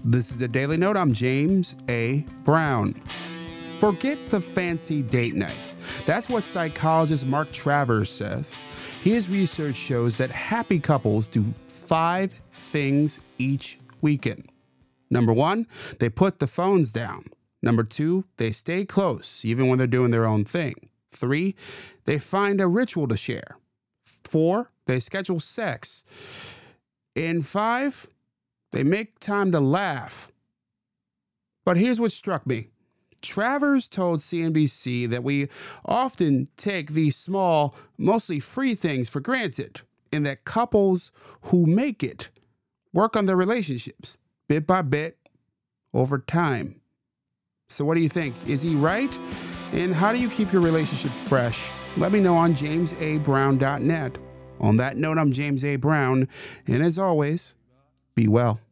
This is the Daily Note. I'm James A. Brown. Forget the fancy date nights. That's what psychologist Mark Travers says. His research shows that happy couples do 5 things each weekend. Number 1, they put the phones down. Number 2, they stay close even when they're doing their own thing. 3, they find a ritual to share. 4, they schedule sex. And 5, they make time to laugh. But here's what struck me. Travers told CNBC that we often take these small, mostly free things for granted, and that couples who make it work on their relationships bit by bit over time. So what do you think? Is he right? And how do you keep your relationship fresh? Let me know on jamesabrown.net. On that note, I'm James A. Brown, and as always, be well.